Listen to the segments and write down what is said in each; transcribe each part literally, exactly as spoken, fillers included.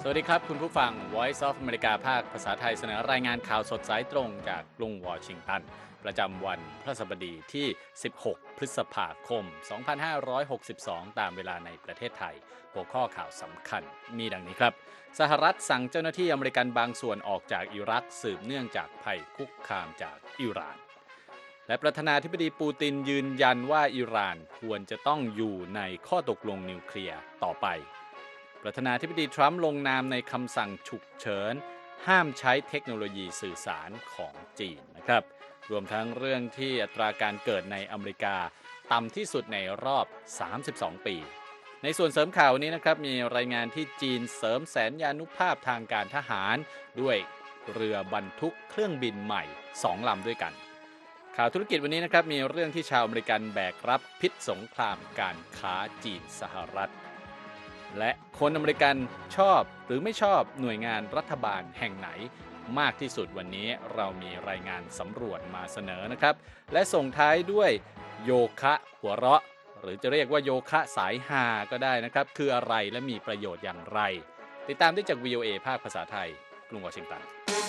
สวัสดีครับคุณผู้ฟัง Voice of America ภาคภาษาไทยเสนอรายงานข่าวสดสายตรงจากกรุงวอชิงตันประจำวันพฤหัสบดีที่ สิบหก พฤษภาคม สองพันห้าร้อยหกสิบสอง ตามเวลาในประเทศไทยหัวข้อข่าวสำคัญมีดังนี้ครับสหรัฐสั่งเจ้าหน้าที่อเมริกันบางส่วนออกจากอิรักสืบเนื่องจากภัยคุกคามจากอิหร่านและประธานาธิบดีปูตินยืนยันว่าอิหร่านควรจะต้องอยู่ในข้อตกลงนิวเคลียร์ต่อไปประธานาธิบดีทรัมป์ลงนามในคำสั่งฉุกเฉินห้ามใช้เทคโนโลยีสื่อสารของจีนนะครับรวมทั้งเรื่องที่อัตราการเกิดในอเมริกาต่ำที่สุดในรอบสามสิบสองปีในส่วนเสริมข่าวนี้นะครับมีรายงานที่จีนเสริมแสนยานุภาพทางการทหารด้วยเรือบรรทุกเครื่องบินใหม่สองลำด้วยกันข่าวธุรกิจวันนี้นะครับมีเรื่องที่ชาวอเมริกันแบกรับพิษสงครามการค้าจีนสหรัฐและคนอเมริกันชอบหรือไม่ชอบหน่วยงานรัฐบาลแห่งไหนมากที่สุดวันนี้เรามีรายงานสำรวจมาเสนอนะครับและส่งท้ายด้วยโยคะหัวเราะหรือจะเรียกว่าโยคะสายฮาก็ได้นะครับคืออะไรและมีประโยชน์อย่างไรติดตามได้จาก วี โอ เอ ภาคภาษาไทยกรุงวอชิงตัน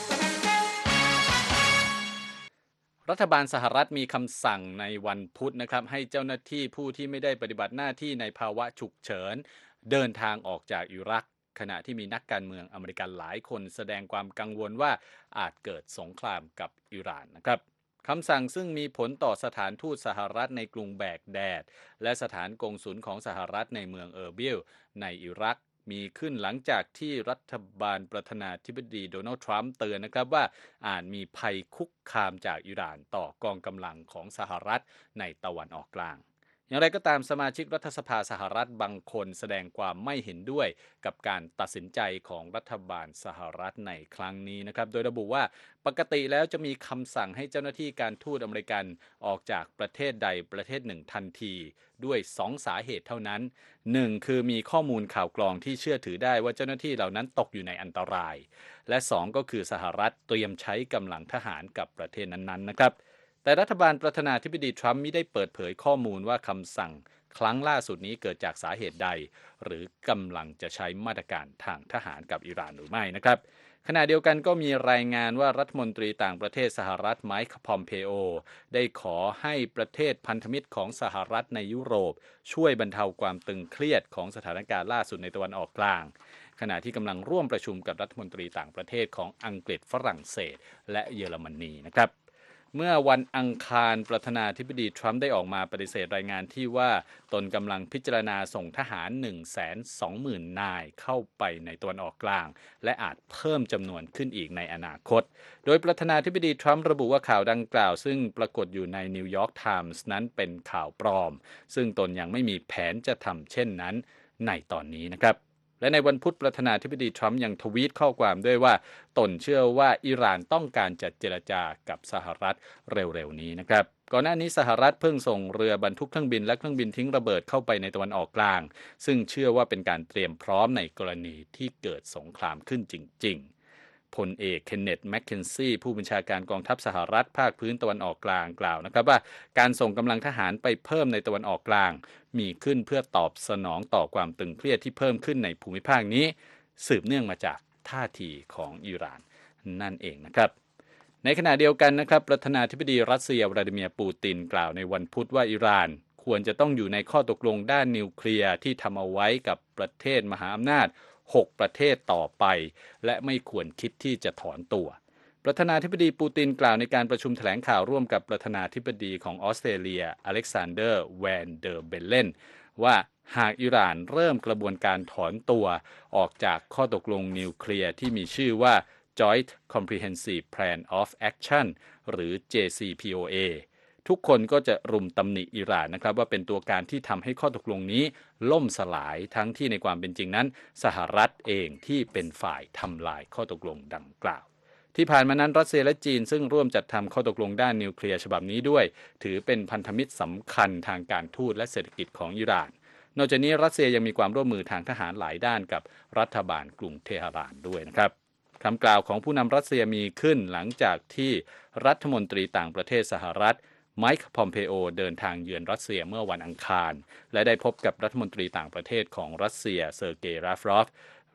รัฐบาลสหรัฐมีคำสั่งในวันพุธนะครับให้เจ้าหน้าที่ผู้ที่ไม่ได้ปฏิบัติหน้าที่ในภาวะฉุกเฉินเดินทางออกจากอิรักขณะที่มีนักการเมืองอเมริกันหลายคนแสดงความกังวลว่าอาจเกิดสงครามกับอิหร่านนะครับคำสั่งซึ่งมีผลต่อสถานทูตสหรัฐในกรุงแบกแดดและสถานกงสุลของสหรัฐในเมืองเออร์บิลในอิรักมีขึ้นหลังจากที่รัฐบาลประธานาธิบดีโดนัลด์ทรัมป์เตือนนะครับว่าอาจมีภัยคุกคามจากอิหร่านต่อกองกำลังของสหรัฐในตะวันออกกลางอย่างไรก็ตามสมาชิกรัฐสภาสหรัฐบางคนแสดงความไม่เห็นด้วยกับการตัดสินใจของรัฐบาลสหรัฐในครั้งนี้นะครับโดยระบุว่าปกติแล้วจะมีคำสั่งให้เจ้าหน้าที่การทูตอเมริกันออกจากประเทศใดประเทศหนึ่งทันทีด้วยสองสาเหตุเท่านั้นหนึ่งคือมีข้อมูลข่าวกรองที่เชื่อถือได้ว่าเจ้าหน้าที่เหล่านั้นตกอยู่ในอันตรายและสองก็คือสหรัฐเตรียมใช้กำลังทหารกับประเทศนั้นๆนะครับแต่รัฐบาลประธานาธิบดีทรัมป์ไม่ได้เปิดเผยข้อมูลว่าคำสั่งครั้งล่าสุดนี้เกิดจากสาเหตุใดหรือกำลังจะใช้มาตรการทางทหารกับอิหร่านหรือไม่นะครับขณะเดียวกันก็มีรายงานว่ารัฐมนตรีต่างประเทศสหรัฐไมค์พอมเพโอได้ขอให้ประเทศพันธมิตรของสหรัฐในยุโรปช่วยบรรเทาความตึงเครียดของสถานการณ์ล่าสุดในตะวันออกกลางขณะที่กำลังร่วมประชุมกับรัฐมนตรีต่างประเทศของอังกฤษฝรั่งเศสและเยอรมนีนะครับเมื่อวันอังคารประธานาธิบดีทรัมป์ได้ออกมาปฏิเสธรายงานที่ว่าตนกำลังพิจารณาส่งทหาร หนึ่งแสนสองหมื่น นายเข้าไปในตะวันออกกลางและอาจเพิ่มจำนวนขึ้นอีกในอนาคตโดยประธานาธิบดีทรัมป์ระบุว่าข่าวดังกล่าวซึ่งปรากฏอยู่ในนิวยอร์กไทมส์นั้นเป็นข่าวปลอมซึ่งตนยังไม่มีแผนจะทำเช่นนั้นในตอนนี้นะครับและในวันพุธประธานาธิบดีทรัมป์ยังทวีตข้อความด้วยว่าตนเชื่อว่าอิหร่านต้องการจะเจรจากับสหรัฐเร็วๆนี้นะครับก่อนหน้านี้สหรัฐเพิ่งส่งเรือบรรทุกเครื่องบินและเครื่องบินทิ้งระเบิดเข้าไปในตะวันออกกลางซึ่งเชื่อว่าเป็นการเตรียมพร้อมในกรณีที่เกิดสงครามขึ้นจริงๆพลเอกเคนเนตแมคเคนซี่ผู้บัญชาการกองทัพสหรัฐภาคพื้นตะวันออกกลางกล่าวนะครับว่าการส่งกำลังทหารไปเพิ่มในตะวันออกกลางมีขึ้นเพื่อตอบสนองต่อความตึงเครียดที่เพิ่มขึ้นในภูมิภาคนี้สืบเนื่องมาจากท่าทีของอิหร่านนั่นเองนะครับในขณะเดียวกันนะครับประธานาธิบดีรัสเซียวลาดิเมียร์ปูตินกล่าวในวันพุธว่าอิหร่านควรจะต้องอยู่ในข้อตกลงด้านนิวเคลียร์ที่ทำเอาไว้กับประเทศมหาอำนาจหกประเทศต่อไปและไม่ควรคิดที่จะถอนตัวประธานาธิบดีปูตินกล่าวในการประชุมแถลงข่าวร่วมกับประธานาธิบดีของออสเตรเลียอเล็กซานเดอร์แวนเดอร์เบลเลนว่าหากอิหร่านเริ่มกระบวนการถอนตัวออกจากข้อตกลงนิวเคลียร์ที่มีชื่อว่า Joint Comprehensive Plan of Action หรือ เจ ซี พี โอ เอ ทุกคนก็จะรุมตำหนิอิหร่านนะครับว่าเป็นตัวการที่ทำให้ข้อตกลงนี้ล่มสลายทั้งที่ในความเป็นจริงนั้นสหรัฐเองที่เป็นฝ่ายทำลายข้อตกลงดังกล่าวที่ผ่านมานั้นรัสเซียและจีนซึ่งร่วมจัดทำข้อตกลงด้านนิวเคลียร์ฉบับนี้ด้วยถือเป็นพันธมิตรสำคัญทางการทูตและเศรษฐกิจของอิหร่านนอกจากนี้รัสเซียยังมีความร่วมมือทางทหารหลายด้านกับรัฐบาลกรุงเทหะรานด้วยนะครับคำกล่าวของผู้นำรัสเซียมีขึ้นหลังจากที่รัฐมนตรีต่างประเทศสหรัฐไมค์พอมเพโอเดินทางเยือนรัสเซียเมื่อวันอังคารและได้พบกับรัฐมนตรีต่างประเทศของรัสเซียเซอร์เกย์ราฟรอฟ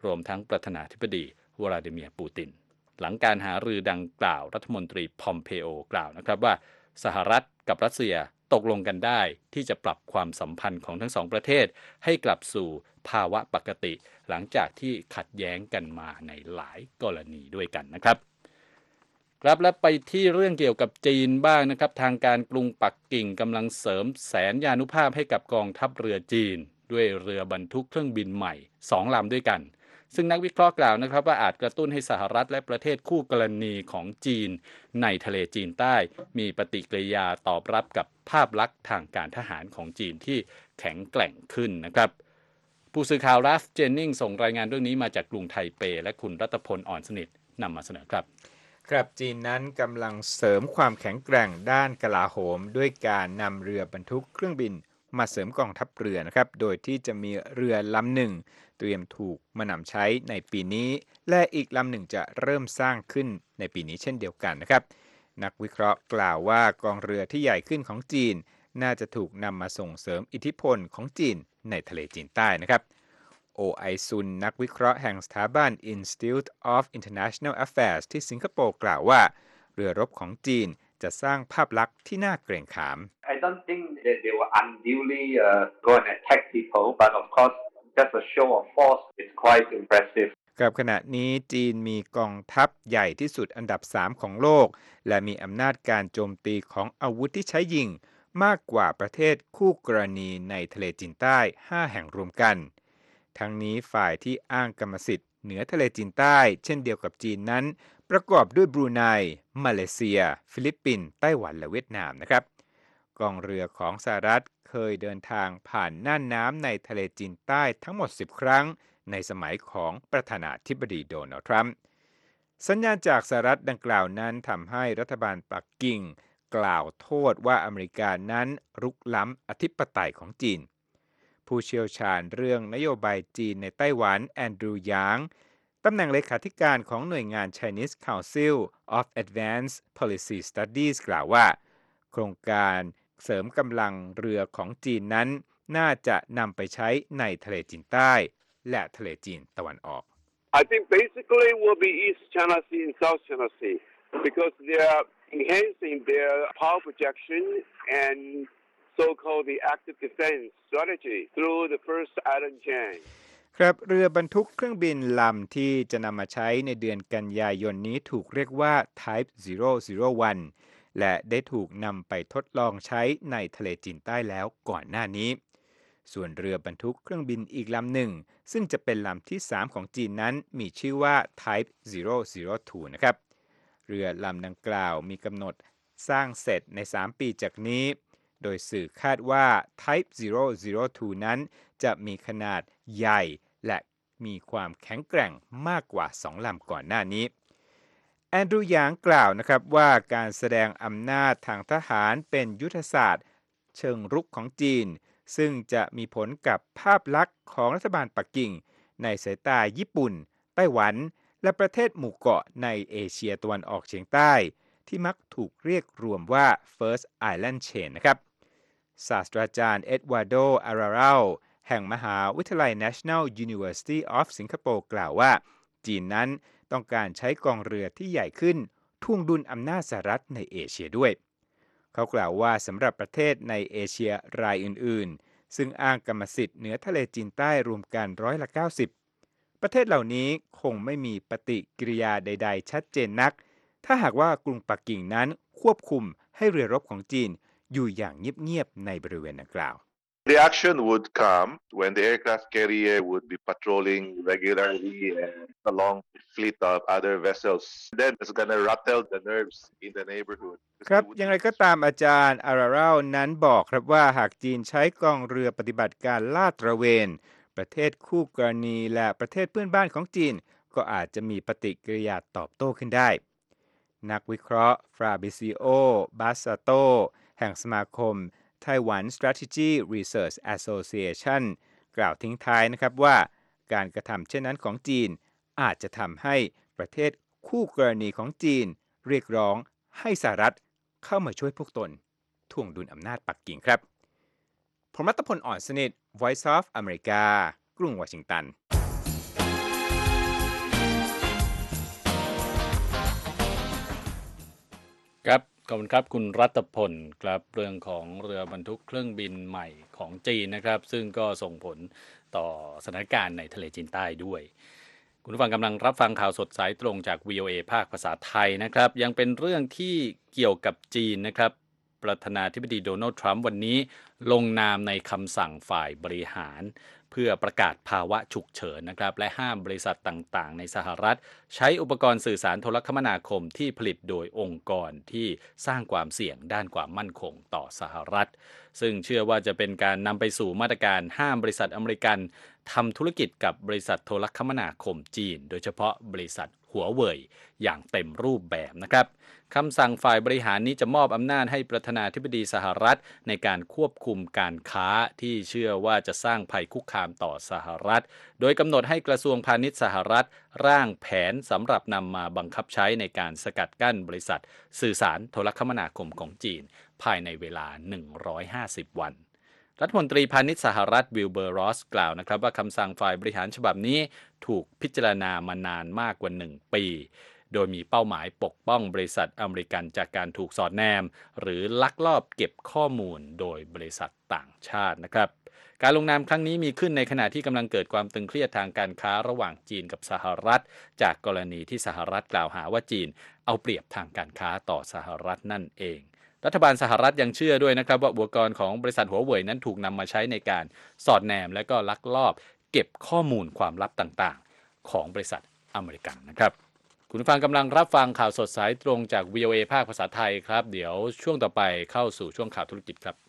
รวมทั้งประธานาธิบดีวลาดิเมียร์ปูตินหลังการหารือดังกล่าวรัฐมนตรีพอมเพโอกล่าวนะครับว่าสหรัฐกับรัสเซียตกลงกันได้ที่จะปรับความสัมพันธ์ของทั้งสองประเทศให้กลับสู่ภาวะปกติหลังจากที่ขัดแย้งกันมาในหลายกรณีด้วยกันนะครับครับและไปที่เรื่องเกี่ยวกับจีนบ้างนะครับทางการกรุงปักกิ่งกำลังเสริมแสนยานุภาพให้กับกองทัพเรือจีนด้วยเรือบรรทุกเครื่องบินใหม่สองลำด้วยกันซึ่งนักวิเคราะห์กล่าวนะครับว่าอาจกระตุ้นให้สหรัฐและประเทศคู่กรณีของจีนในทะเลจีนใต้มีปฏิกิริยาตอบรับกับภาพลักษณ์ทางการทหารของจีนที่แข็งแกร่งขึ้นนะครับผู้สื่อข่าวราฟเจนนิงส่งรายงานเรื่องนี้มาจากกรุงไทเปและคุณรัตพลอ่อนสนิทนำมาเสนอครับครับจีนนั้นกำลังเสริมความแข็งแกร่งด้านกลาโหมด้วยการนำเรือบรรทุกเครื่องบินมาเสริมกองทัพเรือนะครับโดยที่จะมีเรือลำหนึ่งเตรียมถูกมานำใช้ในปีนี้และอีกลำหนึ่งจะเริ่มสร้างขึ้นในปีนี้เช่นเดียวกันนะครับนักวิเคราะห์กล่าวว่ากองเรือที่ใหญ่ขึ้นของจีนน่าจะถูกนำมาส่งเสริมอิทธิพลของจีนในทะเลจีนใต้นะครับโอไอซุนนักวิเคราะห์แห่งสถาบัน Institute of International Affairs ที่สิงคโปร์กล่าวว่าเรือรบของจีนจะสร้างภาพลักษณ์ที่น่าเกรงขาม I don't think that they will unduly uh, go and attack people, but of course, just a show of force is quite impressive. กับขณะนี้จีนมีกองทัพใหญ่ที่สุดอันดับสามของโลกและมีอำนาจการโจมตีของอาวุธที่ใช้ยิงมากกว่าประเทศคู่กรณีในทะเลจีนใต้ห้าแห่งรวมกันทั้งนี้ฝ่ายที่อ้างกรรมสิทธิ์เหนือทะเลจีนใต้เช่นเดียวกับจีนนั้นประกอบด้วยบรูไนมาเลเซียฟิลิปปินส์ไต้หวันและเวียดนามนะครับกองเรือของสหรัฐเคยเดินทางผ่านน่านน้ำในทะเลจีนใต้ทั้งหมดสิบครั้งในสมัยของประธานาธิบดีโดนัลด์ทรัมป์สัญญาณจากสหรัฐดังกล่าวนั้นทำให้รัฐบาลปักกิ่งกล่าวโทษว่าอเมริกานั้นรุกล้ำอธิปไตยของจีนผู้เชี่ยวชาญเรื่องนโยบายจีนในไต้หวันแอนดรูว์หยางตำแหน่งเลขาธิการของหน่วยงาน Chinese Council of Advanced Policy Studies กล่าวว่าโครงการเสริมกำลังเรือของจีนนั้นน่าจะนำไปใช้ในทะเลจีนใต้และทะเลจีนตะวันออก I think basically it will be East China Sea and South China Sea because they are enhancing their power projection and so-called the active defense strategy through the first island chain ครับเรือบรรทุกเครื่องบินลำที่จะนำมาใช้ในเดือนกันยายนนี้ถูกเรียกว่า Type ศูนย์ ศูนย์ หนึ่ง และได้ถูกนำไปทดลองใช้ในทะเลจีนใต้แล้วก่อนหน้านี้ส่วนเรือบรรทุกเครื่องบินอีกลำหนึ่งซึ่งจะเป็นลำที่สามของจีนนั้นมีชื่อว่า Type ศูนย์ ศูนย์ สอง นะครับเรือลำดังกล่าวมีกำหนดสร้างเสร็จในสามปีจากนี้โดยสื่อคาดว่า Type ศูนย์ ศูนย์ สอง นั้นจะมีขนาดใหญ่และมีความแข็งแกร่งมากกว่าสองลำก่อนหน้านี้แอนดรูว์หยางกล่าวนะครับว่าการแสดงอำนาจทางทหารเป็นยุทธศาสตร์เชิงรุกของจีนซึ่งจะมีผลกับภาพลักษณ์ของรัฐบาลปักกิ่งในสายตาญี่ปุ่นไต้หวันและประเทศหมู่เกาะในเอเชียตะวันออกเฉียงใต้ที่มักถูกเรียกรวมว่า First Island Chain นะครับศาสตราจารย์เอ็ดวาโด อาราราลแห่งมหาวิทยาลัย National University of Singapore กล่าวว่าจีนนั้นต้องการใช้กองเรือที่ใหญ่ขึ้นท่วงดุลอำนาจสหรัฐในเอเชียด้วยเขากล่าวว่าสำหรับประเทศในเอเชียรายอื่นๆซึ่งอ้างกรรมสิทธิ์เหนือทะเลจีนใต้รวมกันร้อยละเก้าสิบประเทศเหล่านี้คงไม่มีปฏิกิริยาใดๆชัดเจนนักถ้าหากว่ากรุงปักกิ่งนั้นควบคุมให้เรือรบของจีนอยู่อย่างเงียบๆในบริเวณดังกล่าว The action would come when the aircraft carrier would be patrolling regularly along a fleet of other vessels. Then it's going to rattle the nerves in the neighborhood. ครับอย่างไรก็ตามอาจารย์อาราราลนั้นบอกครับว่าหากจีนใช้กองเรือปฏิบัติการลาดตระเวนประเทศคู่กรณีและประเทศเพื่อนบ้านของจีนก็อาจจะมีปฏิกิริยาตอบโต้ขึ้นได้นักวิเคราะห์ฟราบิซิโอ บาสซาโตแห่งสมาคมTaiwan Strategy Research Association กล่าวทิ้งท้ายนะครับว่าการกระทำเช่นนั้นของจีนอาจจะทำให้ประเทศคู่กรณีของจีนเรียกร้องให้สหรัฐเข้ามาช่วยพวกตนทวงดุลอำนาจปักกิ่งครับผมรัตพล อ่อนสนิท Voice of America กรุงวอชิงตันขอบคุณครับคุณรัตพลครับเรื่องของเรือบรรทุกเครื่องบินใหม่ของจีนนะครับซึ่งก็ส่งผลต่อสถานการณ์ในทะเลจีนใต้ด้วยคุณผู้ฟังกำลังรับฟังข่าวสดสายตรงจาก วี โอ เอ ภาคภาษาไทยนะครับยังเป็นเรื่องที่เกี่ยวกับจีนนะครับประธานาธิบดีโดนัลด์ทรัมป์วันนี้ลงนามในคำสั่งฝ่ายบริหารเพื่อประกาศภาวะฉุกเฉินนะครับและห้ามบริษัทต่างๆในสหรัฐใช้อุปกรณ์สื่อสารโทรคมนาคมที่ผลิตโดยองค์กรที่สร้างความเสี่ยงด้านความมั่นคงต่อสหรัฐซึ่งเชื่อว่าจะเป็นการนำไปสู่มาตรการห้ามบริษัทอเมริกันทำธุรกิจกับบริษัทโทรคมนาคมจีนโดยเฉพาะบริษัทหัวเว่ยอย่างเต็มรูปแบบนะครับคำสั่งฝ่ายบริหารนี้จะมอบอำนาจให้ประธานาธิบดีสหรัฐในการควบคุมการค้าที่เชื่อว่าจะสร้างภัยคุกคามต่อสหรัฐโดยกำหนดให้กระทรวงพาณิชย์สหรัฐร่างแผนสำหรับนำมาบังคับใช้ในการสกัดกั้นบริษัทสื่อสารโทรคมนาคมของจีนภายในเวลาหนึ่งร้อยห้าสิบวันรัฐมนตรีพาณิชย์สหรัฐวิลเบอร์รอสกล่าวนะครับว่าคำสั่งฝ่ายบริหารฉบับนี้ถูกพิจารณามานานมากกว่าหนึ่งปีโดยมีเป้าหมายปกป้องบริษัทอเมริกันจากการถูกสอดแนมหรือลักลอบเก็บข้อมูลโดยบริษัทต่างชาตินะครับการลงนามครั้งนี้มีขึ้นในขณะที่กำลังเกิดความตึงเครียดทางการค้าระหว่างจีนกับสหรัฐจากกรณีที่สหรัฐกล่าวหาว่าจีนเอาเปรียบทางการค้าต่อสหรัฐนั่นเองรัฐบาลสหรัฐยังเชื่อด้วยนะครับว่าอุปกรณ์ของบริษัทหัวเว่ยนั้นถูกนำมาใช้ในการสอดแนมและก็ลักลอบเก็บข้อมูลความลับต่างๆของบริษัทอเมริกันนะครับคุณผู้ฟังกำลังรับฟังข่าวสดสายตรงจาก วี โอ เอ ภาคภาษาไทยครับเดี๋ยวช่วงต่อไปเข้าสู่ช่วงข่าวธุรกิจครับ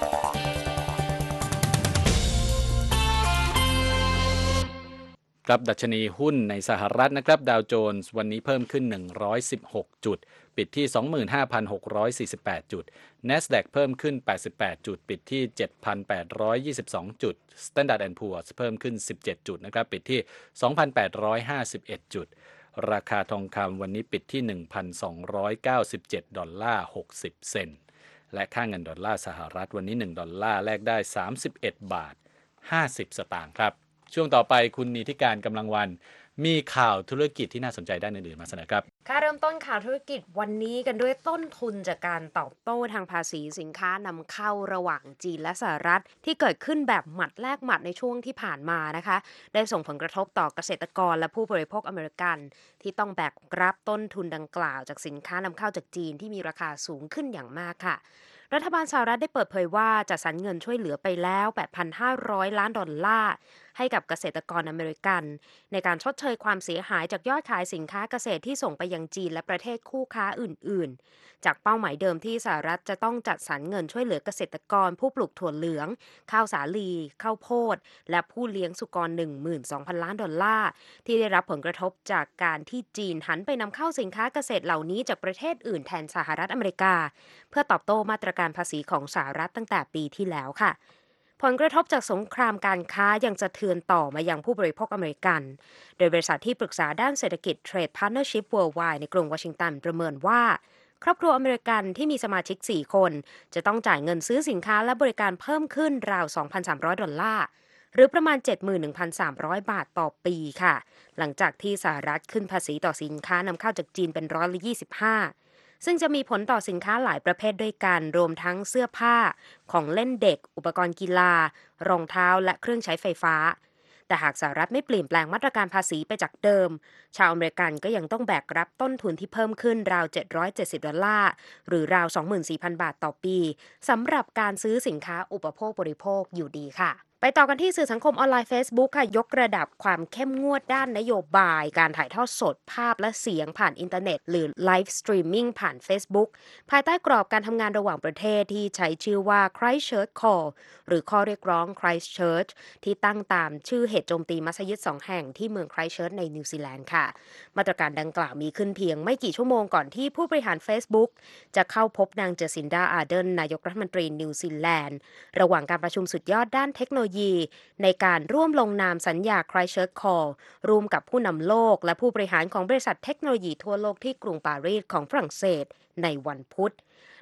ครับดัชนีหุ้นในสหรัฐนะครับดาวโจนส์วันนี้เพิ่มขึ้นหนึ่งร้อยสิบหกจุดปิดที่ สองหมื่นห้าพันหกร้อยสี่สิบแปด จุด NASDAQ เพิ่มขึ้นแปดสิบแปดจุดปิดที่ เจ็ดพันแปดร้อยยี่สิบสอง จุด Standard แอนด์ Poor's เพิ่มขึ้นสิบเจ็ดจุดนะครับปิดที่ สองพันแปดร้อยห้าสิบเอ็ด จุดราคาทองคำวันนี้ปิดที่ หนึ่งพันสองร้อยเก้าสิบเจ็ด ดอลลาร์ หกสิบ เซนต์และค่าเงินดอลลาร์สหรัฐวันนี้หนึ่งดอลลาร์แลกได้สามสิบเอ็ดบาทห้าสิบสตางค์ครับช่วงต่อไปคุณนิติการกำลังวันมีข่าวธุรกิจที่น่าสนใจด้านอื่นๆมาเสนอครับค่ะเริ่มต้นข่าวธุรกิจวันนี้กันด้วยต้นทุนจากการตอบโต้ทางภาษีสินค้านำเข้าระหว่างจีนและสหรัฐที่เกิดขึ้นแบบหมัดแลกหมัดในช่วงที่ผ่านมานะคะได้ส่งผลกระทบต่อเกษตรกรและผู้บริโภคอเมริกันที่ต้องแบกรับต้นทุนดังกล่าวจากสินค้านำเข้าจากจีนที่มีราคาสูงขึ้นอย่างมากค่ะรัฐบาลสหรัฐได้เปิดเผยว่าจัดสรรเงินช่วยเหลือไปแล้ว แปดพันห้าร้อย ล้านดอลลาร์ให้กับเกษตรกรอเมริกันในการชดเชยความเสียหายจากยอดขายสินค้าเกษตรที่ส่งไปยังจีนและประเทศคู่ค้าอื่นๆจากเป้าหมายเดิมที่สหรัฐจะต้องจัดสรรเงินช่วยเหลือเกษตรกรผู้ปลูกถั่วเหลืองข้าวสาลีข้าวโพดและผู้เลี้ยงสุกร หนึ่งหมื่นสองพัน ล้านดอลลาร์ที่ได้รับผลกระทบจากการที่จีนหันไปนำเข้าสินค้าเกษตรเหล่านี้จากประเทศอื่นแทนสหรัฐอเมริกาเพื่อตอบโต้มาตรการภาษีของสหรัฐตั้งแต่ปีที่แล้วค่ะผลกระทบจากสงครามการค้ายังสะเทือนต่อมายังผู้บริโภคอเมริกันโดยบริษัทที่ปรึกษาด้านเศรษฐกิจ Trade Partnership Worldwide ในกรุงวอชิงตันประเมินว่าครอบครัวอเมริกันที่มีสมาชิกสี่คนจะต้องจ่ายเงินซื้อสินค้าและบริการเพิ่มขึ้นราว สองพันสามร้อย ดอลลาร์หรือประมาณ เจ็ดหมื่นหนึ่งพันสามร้อย บาทต่อปีค่ะหลังจากที่สหรัฐขึ้นภาษีต่อสินค้านำเข้าจากจีนเป็นร้อยละยี่สิบห้าซึ่งจะมีผลต่อสินค้าหลายประเภทด้วยกันรวมทั้งเสื้อผ้าของเล่นเด็กอุปกรณ์กีฬารองเท้าและเครื่องใช้ไฟฟ้าแต่หากสหรัฐไม่เปลี่ยนแปลงมาตรการภาษีไปจากเดิมชาวอเมริกันก็ยังต้องแบกรับต้นทุนที่เพิ่มขึ้นราวเจ็ดร้อยเจ็ดสิบดอลลาร์หรือราว สองหมื่นสี่พัน บาทต่อปีสำหรับการซื้อสินค้าอุปโภคบริโภคอยู่ดีค่ะไปต่อกันที่สื่อสังคมออนไลน์ Facebook ค่ะยกระดับความเข้มงวดด้านนโยบายการถ่ายทอดสดภาพและเสียงผ่านอินเทอร์เน็ตหรือไลฟ์สตรีมมิ่งผ่าน Facebook ภายใต้กรอบการทำงานระหว่างประเทศที่ใช้ชื่อว่า Christchurch Call หรือข้อเรียกร้อง Christchurch ที่ตั้งตามชื่อเหตุโจมตีมัสยิดสองแห่งที่เมือง Christchurch ในนิวซีแลนด์ค่ะมาตรการดังกล่าวมีขึ้นเพียงไม่กี่ชั่วโมงก่อนที่ผู้บริหาร Facebook จะเข้าพบนางเจสินดาอาร์เดนนายกรัฐมนตรีนิวซีแลนด์ระหว่างการประชุมสุดยอดด้านเทคโนโลยีในการร่วมลงนามสัญญา Christchurch Call ร่วมกับผู้นำโลกและผู้บริหารของบริษัทเทคโนโลยีทั่วโลกที่กรุงปารีสของฝรั่งเศสในวันพุธ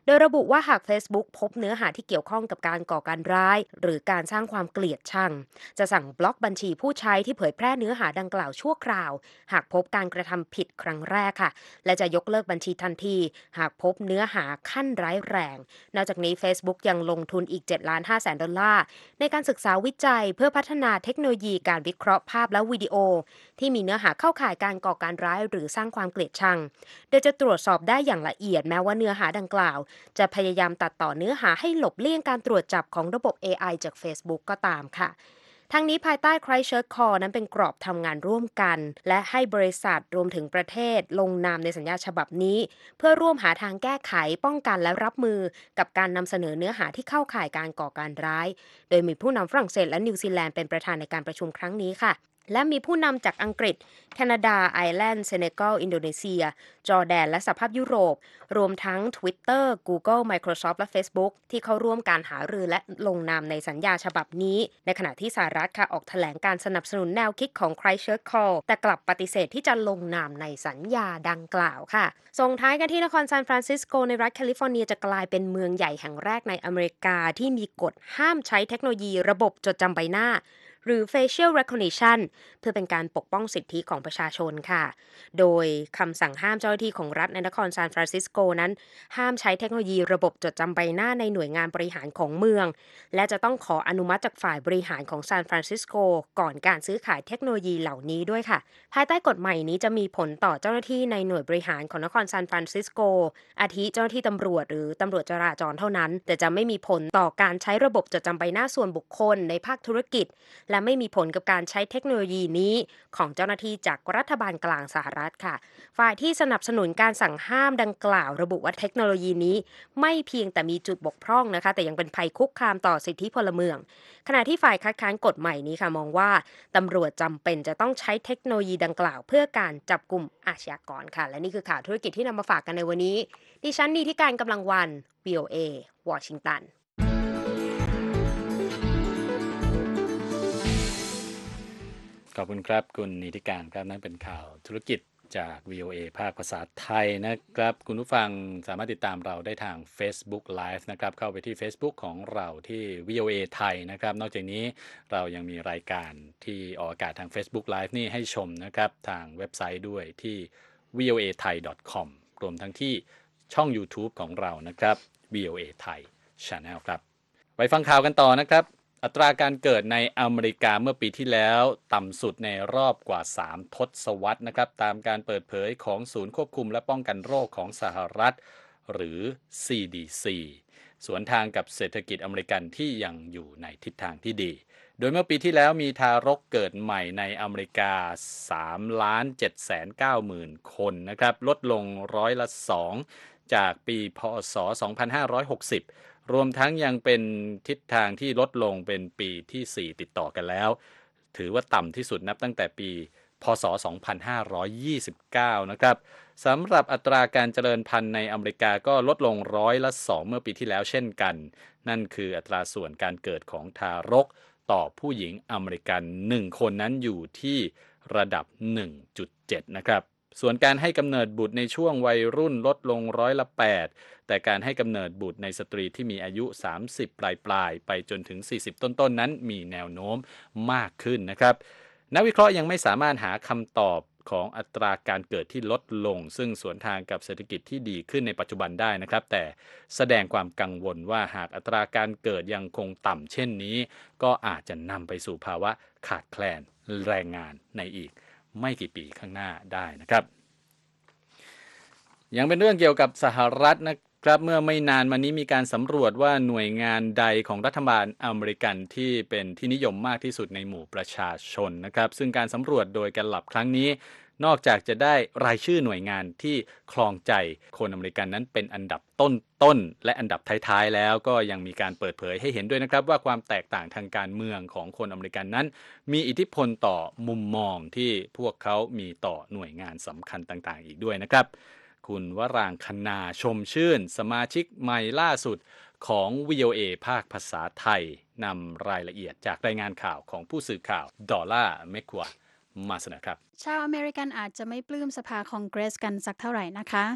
โดยระบุว่าหาก Facebook พบเนื้อหาที่เกี่ยวข้องกับการก่อการร้ายหรือการสร้างความเกลียดชังจะสั่งบล็อกบัญชีผู้ใช้ที่เผยแพร่เนื้อหาดังกล่าวชั่วคราวหากพบการกระทำผิดครั้งแรกค่ะและจะยกเลิกบัญชีทันทีหากพบเนื้อหาขั้นร้ายแรงนอกจากนี้ Facebook ยังลงทุนอีก เจ็ดล้านห้าแสนดอลลาร์ในการศึกษาวิจัยเพื่อพัฒนาเทคโนโลยีการวิเคราะห์ภาพและวิดีโอที่มีเนื้อหาเข้าข่ายการก่อการร้ายหรือสร้างความเกลียดชังโดยจะตรวจสอบได้อย่างละเอียดแม้ว่าเนื้อหาดังกล่าวจะพยายามตัดต่อเนื้อหาให้หลบเลี่ยงการตรวจจับของระบบ เอ ไอ จาก Facebook ก็ตามค่ะทั้งนี้ภายใต้ Christchurch Call นั้นเป็นกรอบทำงานร่วมกันและให้บริษัทรวมถึงประเทศลงนามในสัญญาฉบับนี้เพื่อร่วมหาทางแก้ไขป้องกันและรับมือกับการนำเสนอเนื้อหาที่เข้าข่ายการก่อการร้ายโดยมีผู้นำฝรั่งเศสและนิวซีแลนด์เป็นประธานในการประชุมครั้งนี้ค่ะและมีผู้นำจากอังกฤษแคนาดาไอร์แลนด์เซเนกัลอินโดนีเซียจอร์แดนและสหภาพยุโรปรวมทั้ง Twitter Google Microsoft และ Facebook ที่เข้าร่วมการหารือและลงนามในสัญญาฉบับนี้ในขณะที่สหรัฐค่ะออกแถลงการสนับสนุนแนวคิดของ Christchurch Call แต่กลับปฏิเสธที่จะลงนามในสัญญาดังกล่าวค่ะส่งท้ายกันที่นครซานฟรานซิสโกในรัฐแคลิฟอร์เนียจะกลายเป็นเมืองใหญ่แห่งแรกในอเมริกาที่มีกฎห้ามใช้เทคโนโลยีระบบจดจำใบหน้าหรือ facial recognition เพื่อเป็นการปกป้องสิทธิของประชาชนค่ะโดยคำสั่งห้ามเจ้าหน้าที่ของรัฐในนครซานฟรานซิสโกนั้นห้ามใช้เทคโนโลยีระบบจดจำใบหน้าในหน่วยงานบริหารของเมืองและจะต้องขออนุมัติจากฝ่ายบริหารของซานฟรานซิสโกก่อนการซื้อขายเทคโนโลยีเหล่านี้ด้วยค่ะภายใต้กฎใหม่นี้จะมีผลต่อเจ้าหน้าที่ในหน่วยบริหารของนครซานฟรานซิสโกอาทิเจ้าหน้าที่ตำรวจหรือตำรวจจราจรเท่านั้นแต่จะไม่มีผลต่อการใช้ระบบจดจำใบหน้าส่วนบุคคลในภาคธุรกิจและไม่มีผลกับการใช้เทคโนโลยีนี้ของเจ้าหน้าที่จากรัฐบาลกลางสหรัฐค่ะฝ่ายที่สนับสนุนการสั่งห้ามดังกล่าวระบุว่าเทคโนโลยีนี้ไม่เพียงแต่มีจุดบกพร่องนะคะแต่ยังเป็นภัยคุกคามต่อสิทธิพลเมืองขณะที่ฝ่ายคัดค้านกฎใหม่นี้ค่ะมองว่าตำรวจจำเป็นจะต้องใช้เทคโนโลยีดังกล่าวเพื่อการจับกลุ่มอาชญากรค่ะและนี่คือข่าวธุรกิจที่นำมาฝากกันในวันนี้ดิฉันนีที่การกำลังวัน วี โอ เอ วอชิงตันขอบคุณครับคุณนิติการครับนั่นเป็นข่าวธุรกิจจาก วี โอ เอ ภาคภาษาไทยนะครับคุณผู้ฟังสามารถติดตามเราได้ทาง Facebook Live นะครับเข้าไปที่ Facebook ของเราที่ วี โอ เอ ไทยนะครับนอกจากนี้เรายังมีรายการที่ออกอากาศทาง Facebook Live นี่ให้ชมนะครับทางเว็บไซต์ด้วยที่ วี โอ เอ ไทย ดอท คอม รวมทั้งที่ช่อง YouTube ของเรานะครับ วี โอ เอ ไทย Channel ครับไปฟังข่าวกันต่อนะครับอัตราการเกิดในอเมริกาเมื่อปีที่แล้วต่ำสุดในรอบกว่าสามทศวรรษนะครับตามการเปิดเผยของศูนย์ควบคุมและป้องกันโรคของสหรัฐหรือ ซี ดี ซี สวนทางกับเศรษฐกิจอเมริกันที่ยังอยู่ในทิศทางที่ดีโดยเมื่อปีที่แล้วมีทารกเกิดใหม่ในอเมริกา สามล้านเจ็ดแสนเก้าหมื่น คนนะครับลดลงร้อยละสองจากปีพ.ศ. สองพันห้าร้อยหกสิบรวมทั้งยังเป็นทิศทางที่ลดลงเป็นปีที่สี่ติดต่อกันแล้วถือว่าต่ำที่สุดนับตั้งแต่ปีพ.ศ. สองพันห้าร้อยยี่สิบเก้านะครับสำหรับอัตราการเจริญพันธุ์ในอเมริกาก็ลดลงร้อยละสองเมื่อปีที่แล้วเช่นกันนั่นคืออัตราส่วนการเกิดของทารกต่อผู้หญิงอเมริกันหนึ่งคนนั้นอยู่ที่ระดับ หนึ่งจุดเจ็ด นะครับส่วนการให้กำเนิดบุตรในช่วงวัยรุ่นลดลงร้อยละแปดแต่การให้กำเนิดบุตรในสตรีที่มีอายุสามสิบปลายๆไปจนถึงสี่สิบต้นๆ น, นั้นมีแนวโน้มมากขึ้นนะครับนักวิเคราะห์ยังไม่สามารถหาคำตอบของอัตราการเกิดที่ลดลงซึ่งสวนทางกับเศรษฐกิจที่ดีขึ้นในปัจจุบันได้นะครับแต่แสดงความกังวลว่าหากอัตราการเกิดยังคงต่ำเช่นนี้ก็อาจจะนำไปสู่ภาวะขาดแคลนแรงงานในอีกไม่กี่ปีข้างหน้าได้นะครับยังเป็นเรื่องเกี่ยวกับสหรัฐนะครับเมื่อไม่นานมานี้มีการสำรวจว่าหน่วยงานใดของรัฐบาลอเมริกันที่เป็นที่นิยมมากที่สุดในหมู่ประชาชนนะครับซึ่งการสำรวจโดยการหลับครั้งนี้นอกจากจะได้รายชื่อหน่วยงานที่ครองใจคนอเมริกันนั้นเป็นอันดับต้นๆและอันดับท้ายๆแล้วก็ยังมีการเปิดเผยให้เห็นด้วยนะครับว่าความแตกต่างทางการเมืองของคนอเมริกันนั้นมีอิทธิพลต่อมุมมองที่พวกเขามีต่อหน่วยงานสำคัญต่างๆอีกด้วยนะครับคุณวรางคณาชมชื่นสมาชิกใหม่ล่าสุดของ วี โอ เอ ภาคภาษาไทยนำรายละเอียดจากรายงานข่าวของผู้สื่อข่าวดอลล่าเมกวัวมาเสนอครับชาวอเมริกันอาจจะไม่ปลื้มสภาคองเกรสกันสักเท่าไหร่นะคะ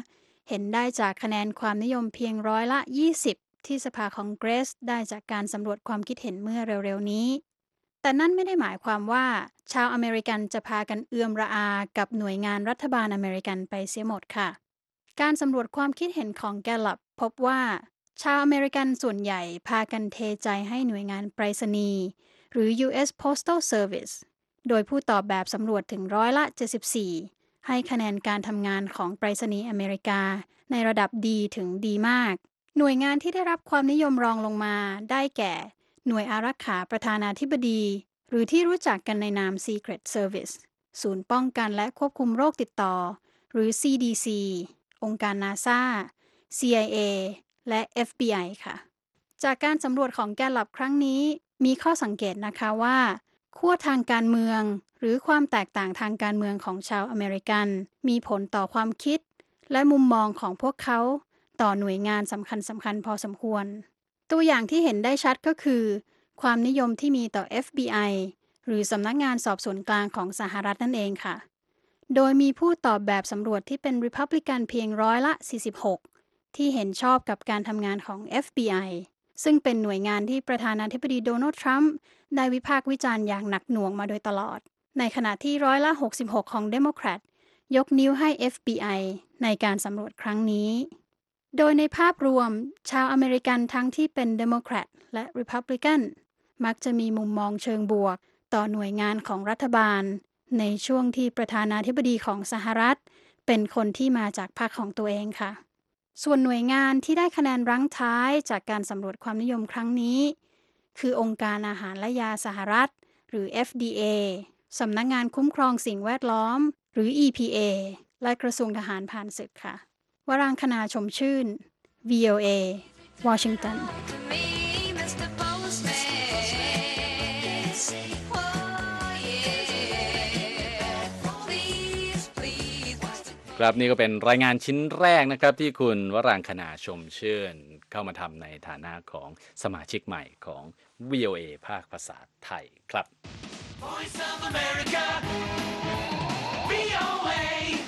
เห็นได้จากคะแนนความนิยมเพียงร้อยละ ยี่สิบ ที่สภาคองเกรสได้จากการสำรวจความคิดเห็นเมื่อเร็วๆนี้แต่นั่นไม่ได้หมายความว่าชาวอเมริกันจะพากันเอื้อมระอากับหน่วยงานรัฐบาลอเมริกันไปเสียหมดค่ะการสำรวจความคิดเห็นของแกลลับพบว่าชาวอเมริกันส่วนใหญ่พากันเทใจให้หน่วยงานไปรษณีย์หรือ ยู เอส Postal Service โดยผู้ตอบแบบสำรวจถึงร้อยละ เจ็ดสิบสี่ ให้คะแนนการทำงานของไปรษณีย์อเมริกาในระดับดีถึงดีมากหน่วยงานที่ได้รับความนิยมรองลงมาได้แก่หน่วยอารักขาประธานาธิบดีหรือที่รู้จักกันในนาม Secret Service ศูนย์ป้องกันและควบคุมโรคติดต่อหรือ ซี ดี ซี องค์การ NASA ซี ไอ เอ และ เอฟ บี ไอ ค่ะจากการสำรวจของแกลลับครั้งนี้มีข้อสังเกตนะคะว่าขั้วทางการเมืองหรือความแตกต่างทางการเมืองของชาวอเมริกันมีผลต่อความคิดและมุมมองของพวกเขาต่อหน่วยงานสำคัญสำคัญพอสมควรตัวอย่างที่เห็นได้ชัดก็คือความนิยมที่มีต่อ เอฟ บี ไอ หรือสำนักงานสอบสวนกลางของสหรัฐนั่นเองค่ะโดยมีผู้ตอบแบบสำรวจที่เป็น Republican เพียงร้อยละ สี่สิบหก ที่เห็นชอบกับการทำงานของ เอฟ บี ไอ ซึ่งเป็นหน่วยงานที่ประธานาธิบดีโดนัลด์ทรัมป์ได้วิพากษ์วิจารณ์อย่างหนักหน่วงมาโดยตลอดในขณะที่ร้อยละ หกสิบหก ของเดโมแครตยกนิ้วให้ เอฟ บี ไอ ในการสำรวจครั้งนี้โดยในภาพรวมชาวอเมริกันทั้งที่เป็นเดโมแครตและ Republican มักจะมีมุมมองเชิงบวกต่อหน่วยงานของรัฐบาลในช่วงที่ประธานาธิบดีของสหรัฐเป็นคนที่มาจากพรรคของตัวเองค่ะส่วนหน่วยงานที่ได้คะแนนรั้งท้ายจากการสำรวจความนิยมครั้งนี้คือองค์การอาหารและยาสหรัฐหรือ เอฟ ดี เอ สำนักงานคุ้มครองสิ่งแวดล้อมหรือ อี พี เอ และกระทรวงทหารผ่านศึกค่ะวรางคณาชมชื่น วี โอ เอ วอชิงตันครับนี่ก็เป็นรายงานชิ้นแรกนะครับที่คุณวรางคณาชมชื่นเข้ามาทำในฐานะของสมาชิกใหม่ของ วี โอ เอ ภาคภาษาไทยครับ Voice of America วี โอ เอ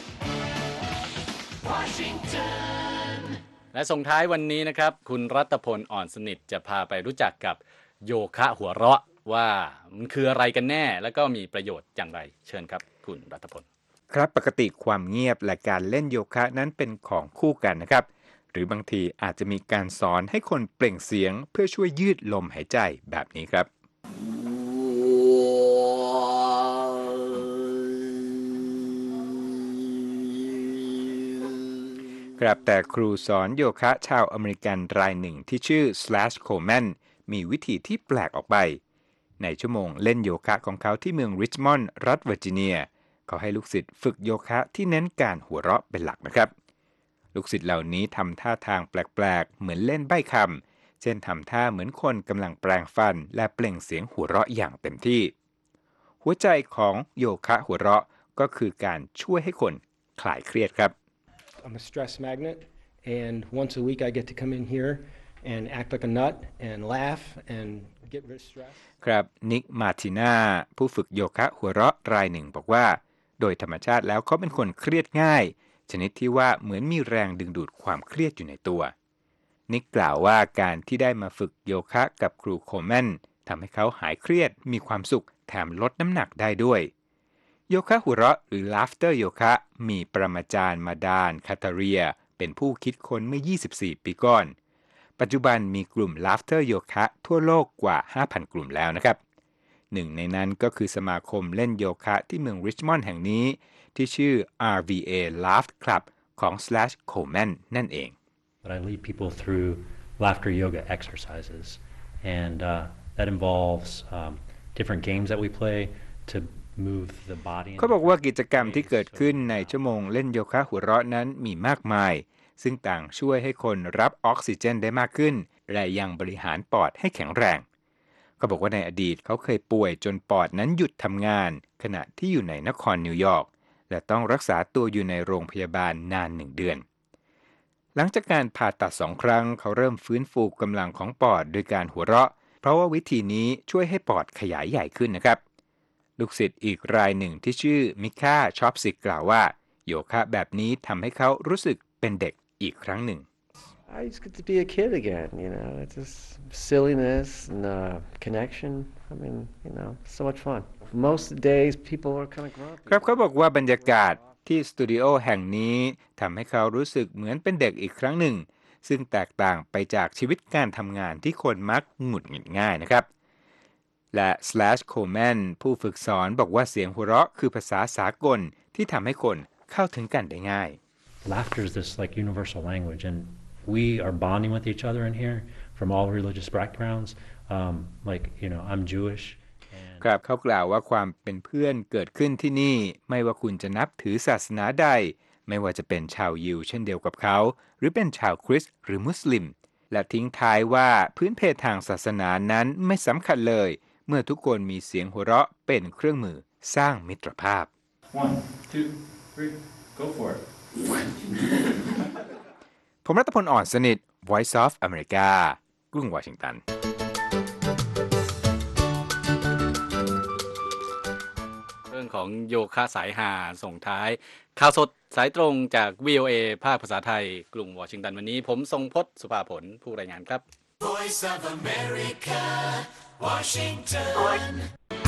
Washington และส่งท้ายวันนี้นะครับคุณรัตพลอ่อนสนิทจะพาไปรู้จักกับโยคะหัวเราะว่ามันคืออะไรกันแน่แล้วก็มีประโยชน์อย่างไรเชิญครับคุณรัตพลครับปกติความเงียบและการเล่นโยคะนั้นเป็นของคู่กันนะครับหรือบางทีอาจจะมีการสอนให้คนเปล่งเสียงเพื่อช่วยยืดลมหายใจแบบนี้ครับครับแต่ครูสอนโยคะชาวอเมริกันรายหนึ่งที่ชื่อ Slash Coleman มีวิธีที่แปลกออกไปในชั่วโมงเล่นโยคะของเขาที่เมืองริชมอนด์รัฐเวอร์จิเนียเขาให้ลูกศิษย์ฝึกโยคะที่เน้นการหัวเราะเป็นหลักนะครับลูกศิษย์เหล่านี้ทำท่าทางแปลกๆเหมือนเล่นใบ้คำเช่นทำท่าเหมือนคนกำลังแปลงฟันและเปล่งเสียงหัวเราะอย่างเต็มที่หัวใจของโยคะหัวเราะก็คือการช่วยให้คนคลายเครียดครับ I'm a stress magnet and once a week I get to come in here and act like a nut and laugh and get rid of stress ครับนิกมาร์ติน่าผู้ฝึกโยคะหัวเราะรายหนึ่งบอกว่าโดยธรรมชาติแล้วเขาเป็นคนเครียดง่ายชนิดที่ว่าเหมือนมีแรงดึงดูดความเครียดอยู่ในตัวนิกกล่าวว่าการที่ได้มาฝึกโยคะกับครูโคแมนทำให้เขาหายเครียดมีความสุขแถมลดน้ำหนักได้ด้วยโยคะหัวเราะหรือ laughter โยคะมีปรมาจารย์มาดานคาตาเรียเป็นผู้คิดค้นเมื่อยี่สิบสี่ปีก่อนปัจจุบันมีกลุ่ม laughter โยคะทั่วโลกกว่า ห้าพัน กลุ่มแล้วนะครับหนึ่งในนั้นก็คือสมาคมเล่นโยคะที่เมืองริชมอนด์แห่งนี้ที่ชื่อ อาร์ วี เอ Laugh Club ของ Slash Coleman นั่นเอง But I lead people through laughter yoga exercises and uh, that involves um, different games that we play to move the body เขาบอกว่ากิจกรรมที่เกิดขึ้นในชั่วโมงเล่นโยคะหัวเราะนั้นมีมากมายซึ่งต่างช่วยให้คนรับออกซิเจนได้มากขึ้นและยังบริหารปอดให้แข็งแรงเขาบอกว่าในอดีตเขาเคยป่วยจนปอดนั้นหยุดทำงานขณะที่อยู่ในนครนิวยอร์กและต้องรักษาตัวอยู่ในโรงพยาบาลนานหนึ่งเดือนหลังจากการผ่าตัดสองครั้งเขาเริ่มฟื้นฟูกำลังของปอดโดยการหัวเราะเพราะว่าวิธีนี้ช่วยให้ปอดขยายใหญ่ขึ้นนะครับลูกศิษย์อีกรายหนึ่งที่ชื่อมิค่าชอปซิกกล่าวว่าโยคะแบบนี้ทำให้เขารู้สึกเป็นเด็กอีกครั้งหนึ่ง I just get to be a kid again, you know. It's just silliness and uh, connection. I mean, you know, so much fun. Most days people are kind of grumpy. ครับเขาบอกว่าบรรยากาศที่สตูดิโอแห่งนี้ทำให้เขารู้สึกเหมือนเป็นเด็กอีกครั้งหนึ่งซึ่งแตกต่างไปจากชีวิตการทำงานที่คนมักหงุดหงิดง่ายนะครับและ Slash Coleman ผู้ฝึกสอนบอกว่าเสียงหัวเราะคือภาษาสากลที่ทำให้คนเข้าถึงกันได้ง่าย Laughter is this like universal language, and we are bonding with each other in here from all religious backgrounds. Um, like, you know, I'm Jewish. ครับเขากล่าวว่าความเป็นเพื่อนเกิดขึ้นที่นี่ไม่ว่าคุณจะนับถือศาสนาใดไม่ว่าจะเป็นชาวยิวเช่นเดียวกับเขาหรือเป็นชาวคริสต์หรือมุสลิมและทิ้งท้ายว่าพื้นเพทางศาสนานั้นไม่สำคัญเลยเมื่อทุกคนมีเสียงหัวเราะเป็นเครื่องมือสร้างมิตรภาพ One, two, three, go for it. ผมรัตพล อ่อนสนิท Voice of America กรุงวอชิงตันเรื่องของโยคะสายหาส่งท้ายข่าวสดสายตรงจาก วี โอ เอ ภาคภาษาไทยกรุงวอชิงตันวันนี้ผมทรงพจน์สุภาผลผู้รายงานครับ Voice of America Washington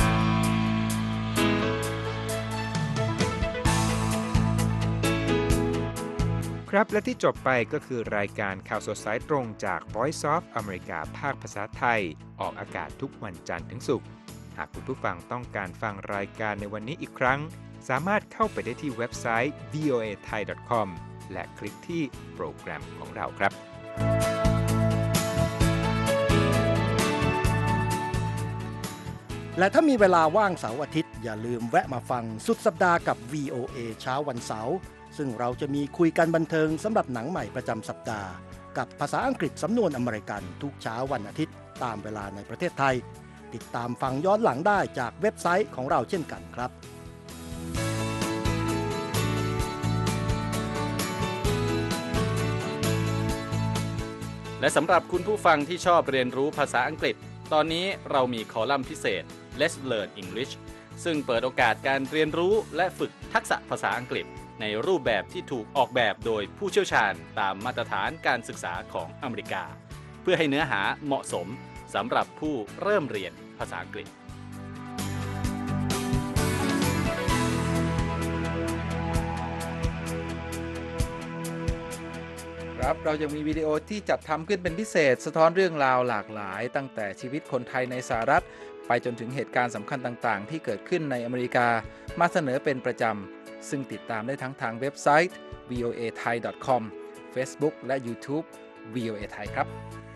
ครับและที่จบไปก็คือรายการข่าวสดสายตรงจาก Voice of America ภาคภาษาไทยออกอากาศทุกวันจันทร์ถึงศุกร์หากคุณผู้ฟังต้องการฟังรายการในวันนี้อีกครั้งสามารถเข้าไปได้ที่เว็บไซต์ วี โอ เอ ไทย ดอท คอม และคลิกที่โปรแกรมของเราครับและถ้ามีเวลาว่างเสาร์อาทิตย์อย่าลืมแวะมาฟังสุดสัปดาห์กับ วี โอ เอ เช้าวันเสาร์ซึ่งเราจะมีคุยกันบันเทิงสำหรับหนังใหม่ประจำสัปดาห์กับภาษาอังกฤษสำนวนอเมริกันทุกเช้าวันอาทิตย์ตามเวลาในประเทศไทยติดตามฟังย้อนหลังได้จากเว็บไซต์ของเราเช่นกันครับและสำหรับคุณผู้ฟังที่ชอบเรียนรู้ภาษาอังกฤษตอนนี้เรามีคอลัมน์พิเศษ Let's Learn English ซึ่งเปิดโอกาสการเรียนรู้และฝึกทักษะภาษาอังกฤษในรูปแบบที่ถูกออกแบบโดยผู้เชี่ยวชาญตามมาตรฐานการศึกษาของอเมริกาเพื่อให้เนื้อหาเหมาะสมสำหรับผู้เริ่มเรียนภาษาอังกฤษครับเรายังมีวิดีโอที่จัดทำขึ้นเป็นพิเศษสะท้อนเรื่องราวหลากหลายตั้งแต่ชีวิตคนไทยในสหรัฐไปจนถึงเหตุการณ์สำคัญต่างๆที่เกิดขึ้นในอเมริกามาเสนอเป็นประจำซึ่งติดตามได้ทั้งทางเว็บไซต์ วี โอ เอ ไทย ดอท คอม Facebook และ YouTube วี โอ เอ ไทยครับ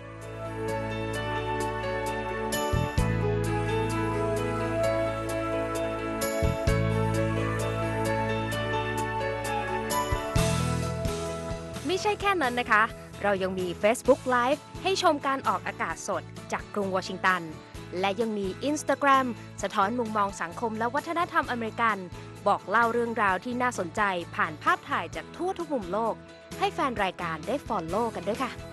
ไม่ใช่แค่นั้นนะคะ เรายังมี Facebook Live ให้ชมการออกอากาศสดจากกรุงวอชิงตันและยังมี Instagram สะท้อนมุมมองสังคมและวัฒนธรรมอเมริกันบอกเล่าเรื่องราวที่น่าสนใจผ่านภาพถ่ายจากทั่วทุกมุมโลกให้แฟนรายการได้ follow กันด้วยค่ะ